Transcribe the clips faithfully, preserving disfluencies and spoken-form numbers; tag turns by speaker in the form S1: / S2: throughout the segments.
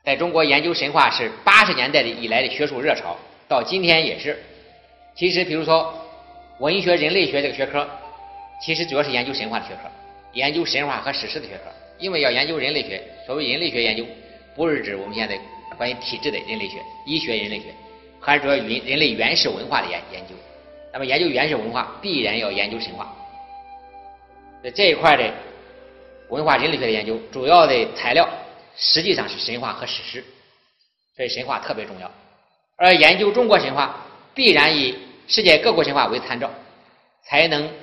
S1: 在中国研究神话是八十年代的以来的学术热潮，到今天也是。其实比如说文学人类学这个学科，其实主要是研究神话的学科，研究神话和史诗的学科。因为要研究人类学，所谓人类学研究不是指我们现在关于体质的人类学、医学人类学，还是主要人人类原始文化的研研究。那么研究原始文化必然要研究神话，这一块的文化人类学的研究主要的材料实际上是神话和史诗，所以神话特别重要。而研究中国神话必然以世界各国神话为参照，才能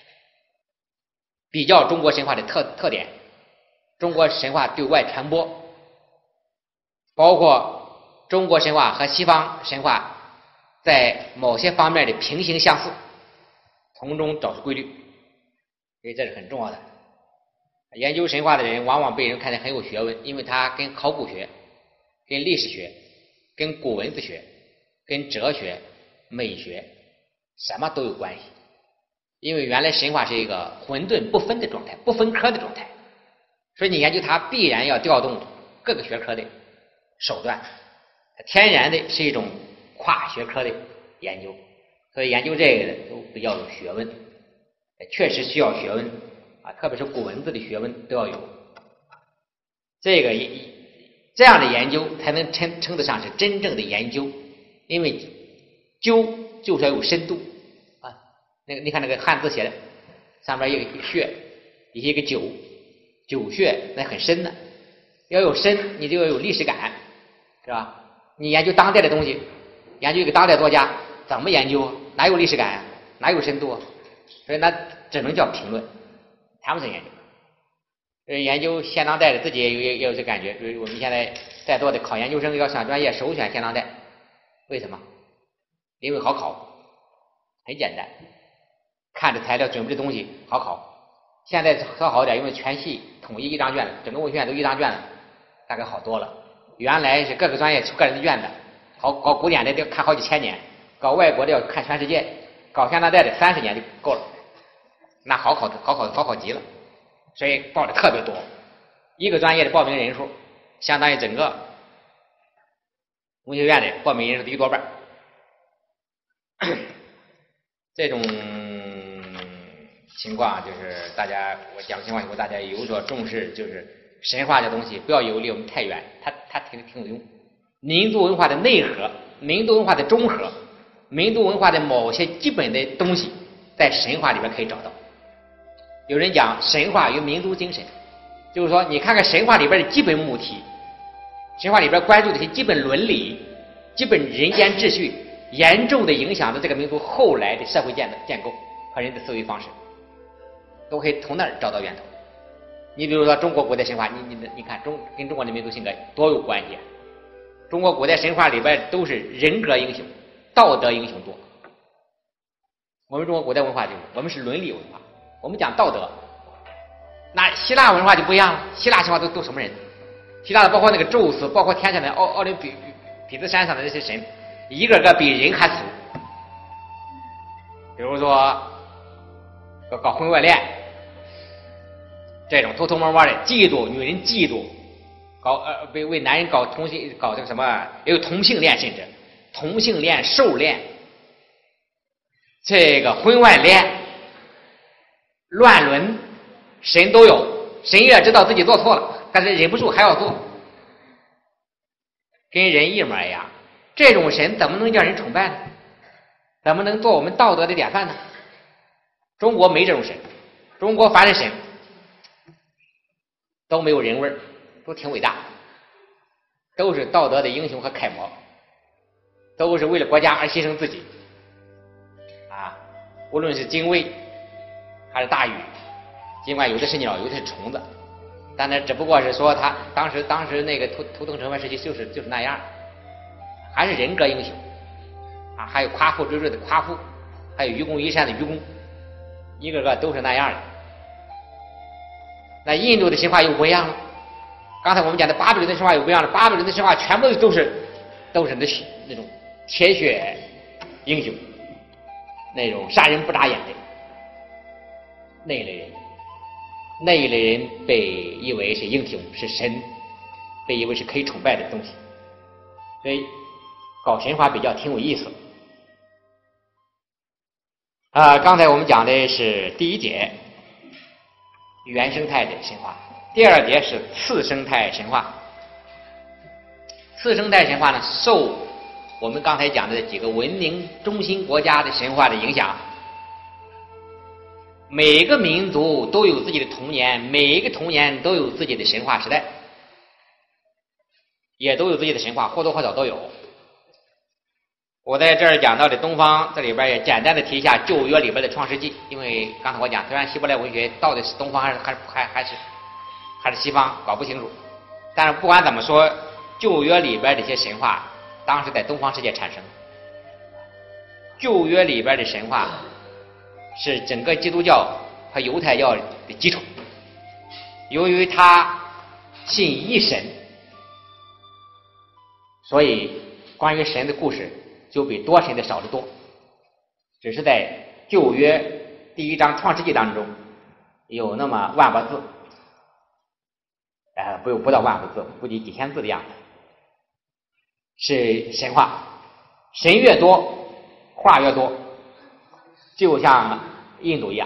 S1: 比较中国神话的特特点，中国神话对外传播，包括中国神话和西方神话在某些方面的平行相似，从中找出规律，所以这是很重要的。研究神话的人往往被人看得很有学问，因为他跟考古学、跟历史学、跟古文字学、跟哲学、美学什么都有关系。因为原来神话是一个混沌不分的状态，不分科的状态，所以你研究它必然要调动各个学科的手段，天然的是一种跨学科的研究，所以研究这个的都比较有学问，确实需要学问啊，特别是古文字的学问都要有。这个这样的研究才能称称得上是真正的研究，因为究就是要有深度啊。那个你看那个汉字写的，上面一个穴，底下一个九，九穴那很深的，要有深，你就要有历史感，是吧？你研究当代的东西，研究一个当代作家怎么研究，哪有历史感，哪有深度啊？所以那只能叫评论，谈不成研究。所以研究现当代的自己也有也有这感觉，就是我们现在在座的考研究生要上专业，首选现当代，为什么？因为好考，很简单，看着材料准备的东西好考。现在稍好点，因为全系统一一张卷子，整个文学院都一张卷子，大概好多了。原来是各个专业出个人的卷子，好搞古典的要看好几千年，搞外国的要看全世界，搞现当代的三十年就够了，那好考好考好考极了。所以报的特别多，一个专业的报名人数相当于整个文学院的报名人数的一多半。这种情况就是大家我讲情况以后大家有所重视，就是神话这东西不要以为离我们太远，它它挺挺有用。民族文化的内核、民族文化的中核、民族文化的某些基本的东西在神话里面可以找到。有人讲神话与民族精神，就是说你看看神话里边的基本母题，神话里边关注的一些基本伦理、基本人间秩序，严重的影响了这个民族后来的社会建的建构和人的思维方式，都可以从那儿找到源头。你比如说中国古代神话，你你你看中跟中国的民族性格多有关系啊！中国古代神话里边都是人格英雄、道德英雄多。我们中国古代文化就是我们是伦理文化，我们讲道德。那希腊文化就不一样了，希腊神话都都什么人？希腊的包括那个宙斯，包括天上的奥奥林匹匹兹山上的这些神，一个个比人还俗。比如说搞搞婚外恋，这种偷偷摸摸的嫉妒，女人嫉妒，搞呃为为男人搞同性搞这个什么，也有同性恋，甚至同性恋、狩恋，这个婚外恋、乱伦，神都有，神也知道自己做错了，但是忍不住还要做，跟人一模一样。这种神怎么能叫人崇拜呢？怎么能做我们道德的典范呢？中国没这种神，中国凡是神都没有人味儿，都挺伟大，都是道德的英雄和楷模，都是为了国家而牺牲自己啊！无论是精卫还是大禹，尽管有的是鸟，有的是虫子，但那只不过是说他当时当时那个图图腾成文时期就是就是那样，还是人格英雄啊！还有夸父追日的夸父，还有愚公移山的愚公，一个个都是那样的。那印度的神话又不一样了。刚才我们讲的巴比伦的神话又不一样了，巴比伦的神话全部都是都是那那种铁血英雄，那种杀人不眨眼的那一类人，那一类人被誉为是英雄是神， 被以为是可以崇拜的东西，所以搞神话比较挺有意思。啊、呃，刚才我们讲的是第一节原生态的神话，第二节是次生态神话。次生态神话呢，受我们刚才讲的几个文明中心国家的神话的影响，每个民族都有自己的童年，每一个童年都有自己的神话时代，也都有自己的神话，或多或少都有。我在这儿讲到的东方，这里边也简单的提一下旧约里边的创世纪，因为刚才我讲，虽然希伯来文学到底是东方还是还是还还是还是西方搞不清楚，但是不管怎么说，旧约里边这些神话当时在东方世界产生。旧约里边的神话是整个基督教和犹太教的基础，由于他信一神，所以关于神的故事就比多神的少得多。只是在旧约第一章创世纪当中有那么万把字，呃，不不到万把字，估计几千字的样子，是神话。神越多，话越多，就像印度一样，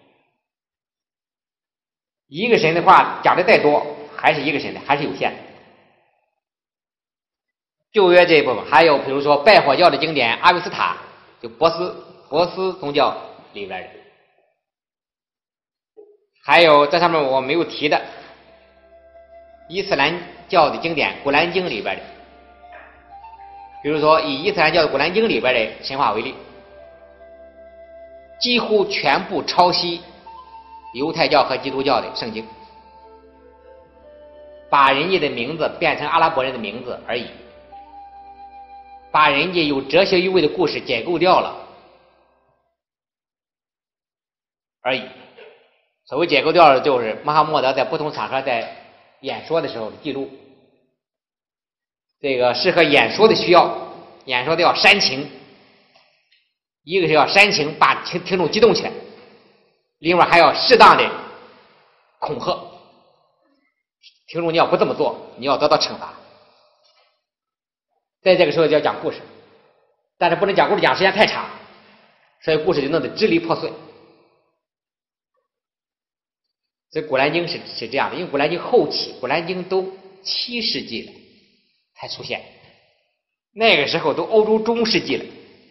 S1: 一个神的话讲的再多，还是一个神的，还是有限的。旧约这一部分还有比如说拜火教的经典阿维斯塔，就波斯波斯宗教里边的，还有这上面我没有提的伊斯兰教的经典古兰经里边的，比如说以伊斯兰教的古兰经里边的神话为例，几乎全部抄袭犹太教和基督教的圣经，把人家的名字变成阿拉伯人的名字而已，把人家有哲学意味的故事解构掉了而已。所谓解构掉了，就是穆罕默德在不同场合在演说的时候记录，这个适合演说的需要，演说都要煽情，一个是要煽情把听听众激动起来，另外还要适当的恐吓听众，你要不这么做你要得到惩罚。在这个时候就要讲故事，但是不能讲故事讲时间太长，所以故事就弄得支离破碎。所以古兰经是是这样的，因为古兰经后期，古兰经都七世纪了才出现，那个时候都欧洲中世纪了，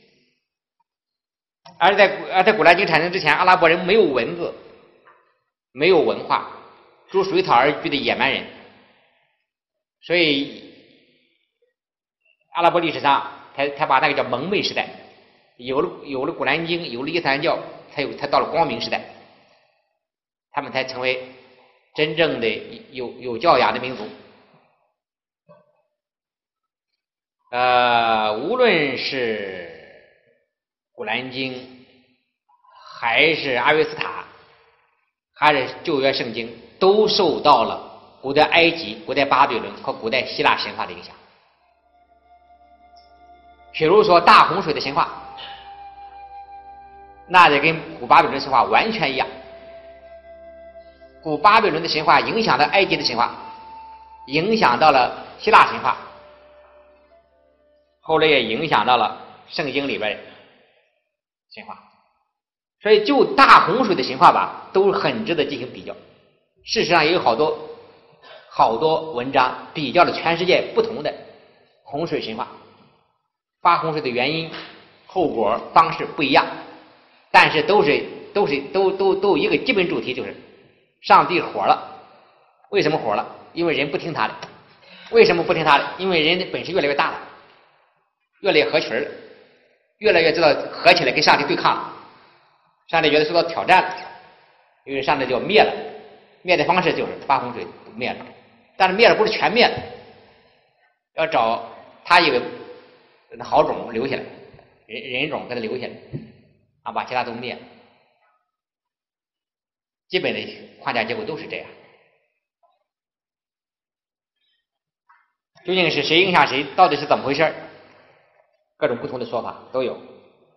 S1: 而在而在古兰经产生之前，阿拉伯人没有文字，没有文化，逐水草而居的野蛮人，所以阿拉伯历史上才才把那个叫蒙昧时代，有了有了古兰经，有了伊斯兰教，才有才到了光明时代，他们才成为真正的有有教养的民族。呃，无论是古兰经还是阿维斯塔还是旧约圣经，都受到了古代埃及、古代巴比伦和古代希腊神话的影响。比如说大洪水的神话，那就跟古巴比伦神话完全一样。古巴比伦的神话影响到埃及的神话，影响到了希腊神话，后来也影响到了圣经里边的神话。所以就大洪水的神话吧，都很值得进行比较。事实上也有好多好多文章比较了全世界不同的洪水神话，发洪水的原因、后果、方式不一样，但是都是都是都都都有一个基本主题，就是上帝火了。为什么火了？因为人不听他的。为什么不听他的？因为人的本事越来越大了，越来越合群了，越来越知道合起来跟上帝对抗了。上帝觉得受到挑战了，因为上帝就要灭了，灭的方式就是发洪水灭了，但是灭了不是全灭了，要找他一个好种留下来，人人种给他留下来，啊，把其他都灭了。基本的框架结构都是这样。究竟是谁影响谁，到底是怎么回事，各种不同的说法都有。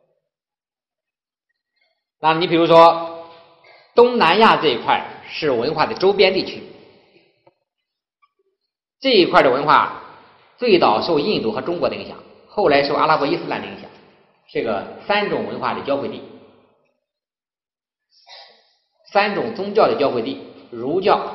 S1: 那你比如说东南亚这一块是文化的周边地区， 这一块的文化最早受印度和中国的影响，后来受阿拉伯伊斯兰的影响，是个三种文化的交汇地，三种宗教的交汇地，儒教、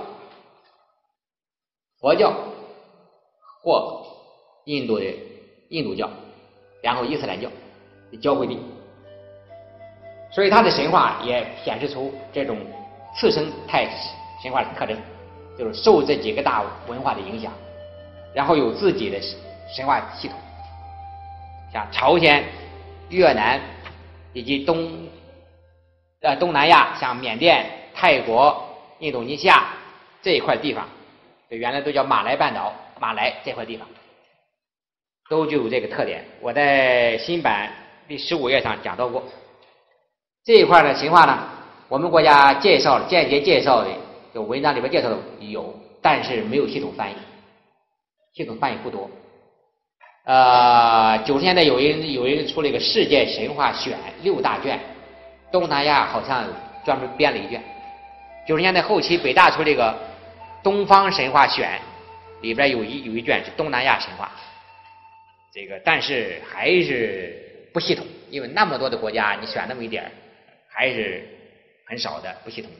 S1: 佛教或印度的印度教，然后伊斯兰教的交汇地，所以它的神话也显示出这种次生态神话的特征，就是受这几个大文化的影响，然后有自己的神话系统，像朝鲜、越南以及东呃东南亚，像缅甸、泰国、印度尼西亚这一块地方，原来都叫马来半岛，马来这块地方都具有这个特点。我在新版第十五页上讲到过这一块的神话呢，我们国家介绍间接介绍的，就文章里边介绍的有，但是没有系统翻译，系统翻译不多。呃，九十年代有人有人出了一个世界神话选六大卷，东南亚好像专门编了一卷。九十年代后期北大出这个东方神话选，里边有一有一卷是东南亚神话，这个但是还是不系统，因为那么多的国家你选那么一点还是很少的，不系统的。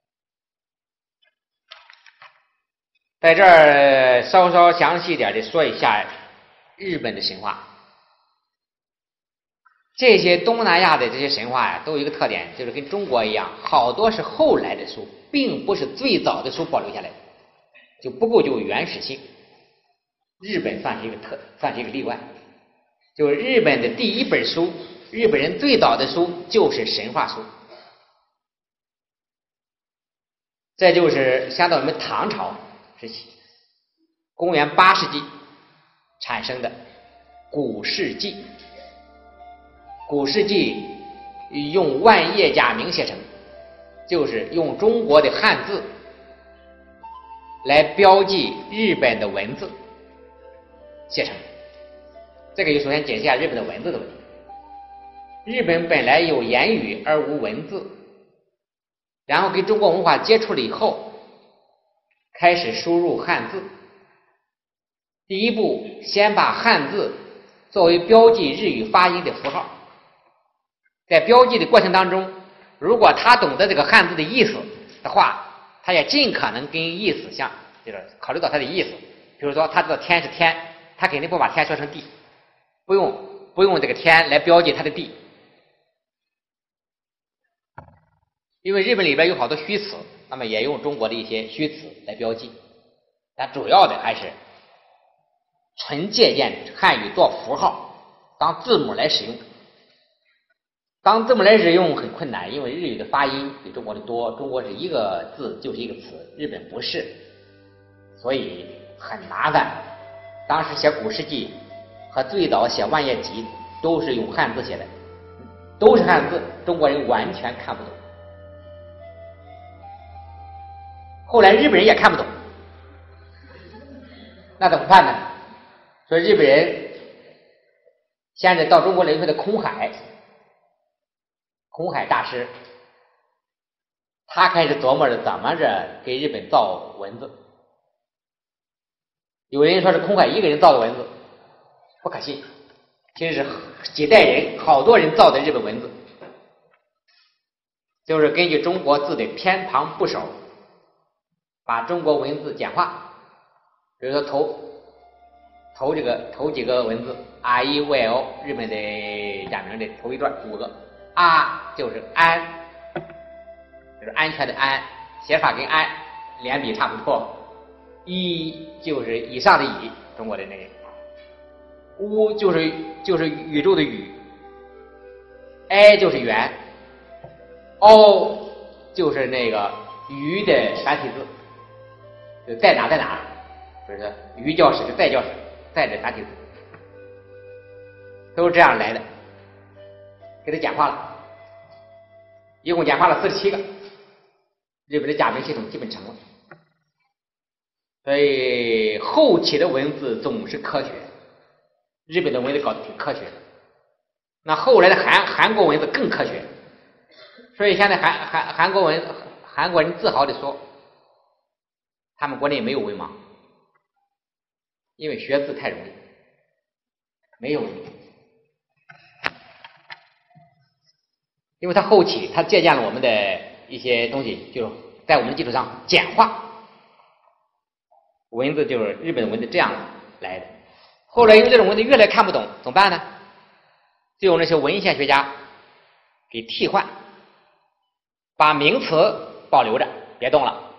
S1: 在这儿稍稍详细一点的说一下日本的神话。这些东南亚的这些神话呀，都有一个特点，就是跟中国一样，好多是后来的书，并不是最早的书保留下来的，就不够具原始性。日本算是一个特，算是一个例外。就是日本的第一本书，日本人最早的书就是神话书。这就是相当于我们唐朝时期，公元八世纪产生的古事记。古事记用万叶假名写成，就是用中国的汉字来标记日本的文字写成。这个就首先解释一下日本的文字的问题。日本本来有言语而无文字，然后跟中国文化接触了以后，开始输入汉字。第一步，先把汉字作为标记日语发音的符号，在标记的过程当中，如果他懂得这个汉字的意思的话，他也尽可能跟意思相，就是考虑到他的意思。比如说他知道天是天，他肯定不把天说成地，不用不用这个天来标记他的地，因为日本里边有好多虚词，那么也用中国的一些虚词来标记，但主要的还是纯借鉴汉语做符号当字母来使用。当字母来使用很困难，因为日语的发音比中国的多，中国是一个字就是一个词，日本不是，所以很麻烦。当时写古事记和最早写万叶集都是用汉字写的，都是汉字，中国人完全看不懂。后来日本人也看不懂，那怎么办呢？所以日本人现在到中国来说的空海，空海大师，他开始琢磨着怎么着给日本造文字。有人说是空海一个人造的文字，不可信，其实是几代人好多人造的日本文字，就是根据中国字的偏旁部首把中国文字简化。比如说头头这个头几个文字 R E Y O， 日本的假名的头一段五个，啊就是安，就是安全的安，写法跟安连笔差不多。一就是以上的以，中国的那个。乌就是就是宇宙的宇。I 就是圆。O 就是那个鱼的繁体字，就在哪在哪，就是鱼教室就在教室，在的繁体字，都是这样来的，给它简化了，一共简化了四十七个，日本的假名系统基本成了。所以后期的文字总是科学，日本的文字搞得挺科学的，那后来的韩韩国文字更科学，所以现在韩韩韩国文韩国人自豪地说，他们国内没有文盲， 因为学字太容易，没有文字。因为他后期他借鉴了我们的一些东西，就是在我们的基础上简化文字，就是日本的文字这样来的。后来因为这种文字越来越看不懂，怎么办呢？就有那些文献学家给替换，把名词保留着别动了，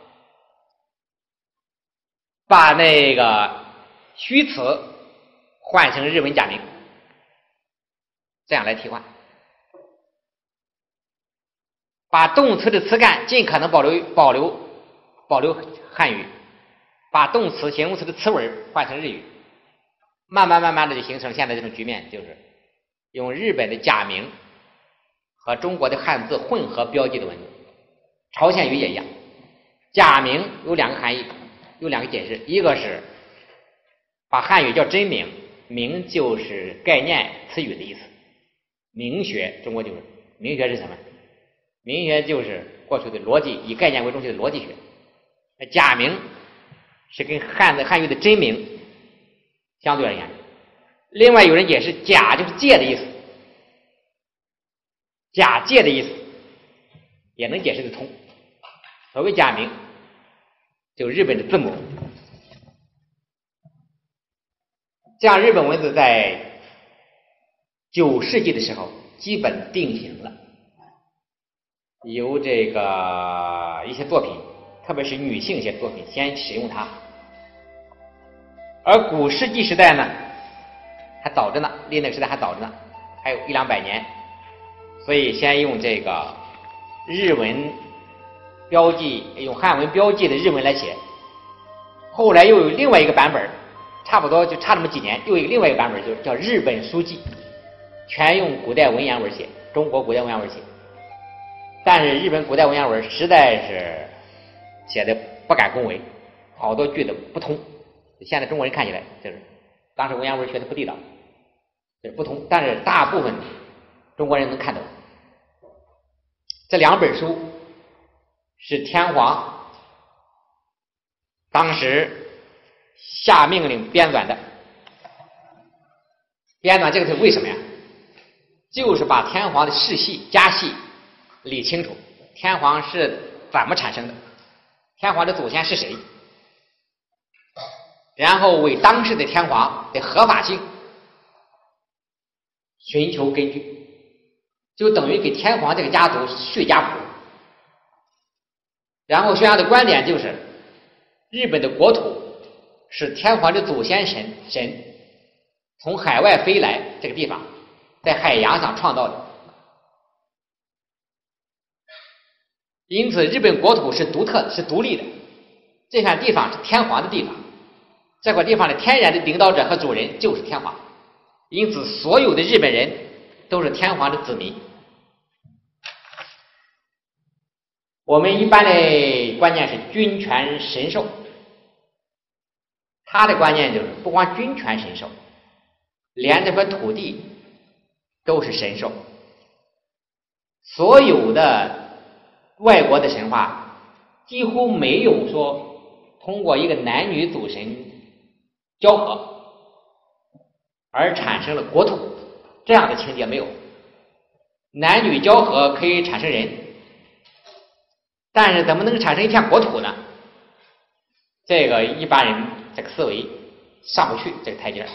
S1: 把那个虚词换成日文假名，这样来替换，把动词的词干尽可能保留保留保留汉语，把动词形容词的词尾换成日语，慢慢慢慢的就形成现在这种局面，就是用日本的假名和中国的汉字混合标记的文字。朝鲜语也一样，假名有两个含义，有两个解释，一个是把汉语叫真名，名就是概念词语的意思，名学中国就是名学是什么？名学就是过去的逻辑以概念为中心的逻辑学，假名是跟汉字汉语的真名相对而言。另外有人解释假就是借的意思，假借的意思也能解释得通。所谓假名就日本的字母，这样日本文字在九世纪的时候基本定型了，由这个一些作品，特别是女性一些作品先使用它。而古世纪时代呢还早着呢，离那个时代还早着呢，还有一两百年，所以先用这个日文标记，用汉文标记的日文来写。后来又有另外一个版本，差不多就差那么几年，又有一个另外一个版本，就是叫日本书记，全用古代文言文写，中国古代文言文写。但是日本古代文言文实在是写的不敢恭维，好多句子不通，现在中国人看起来就是当时文言文学的不地道，就是不通，但是大部分中国人能看懂。这两本书是天皇当时下命令编纂的，编纂这个是为什么呀？就是把天皇的世系家系理清楚，天皇是怎么产生的，天皇的祖先是谁，然后为当时的天皇的合法性寻求根据，就等于给天皇这个家族续家谱。然后宣扬的观点就是日本的国土是天皇的祖先神神从海外飞来这个地方，在海洋上创造的，因此日本国土是独特的，是独立的，这片地方是天皇的地方，这块地方的天然的领导者和主人就是天皇，因此所有的日本人都是天皇的子民。我们一般的观念是君权神授，他的观念就是不光君权神授，连这块土地都是神授。所有的外国的神话几乎没有说通过一个男女祖神交合而产生了国土，这样的情节没有。男女交合可以产生人，但是怎么能产生一片国土呢？这个一般人这个思维上不去这个台阶。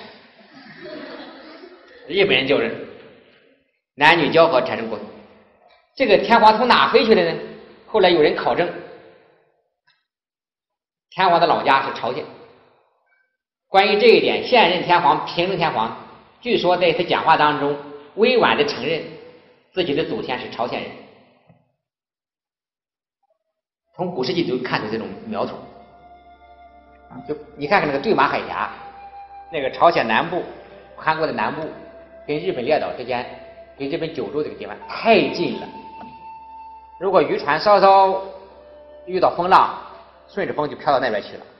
S1: 日本人就是男女交合产生国土，这个天皇从哪飞去的呢？后来有人考证，天皇的老家是朝鲜。关于这一点，现任天皇平城天皇据说在他讲话当中委婉的承认自己的祖先是朝鲜人。从古世纪就看出这种苗头，就你看看那个对马海峡，那个朝鲜南部、韩国的南部跟日本列岛之间，跟日本九州这个地方太近了。如果渔船稍稍遇到风浪，顺着风就飘到那边去了。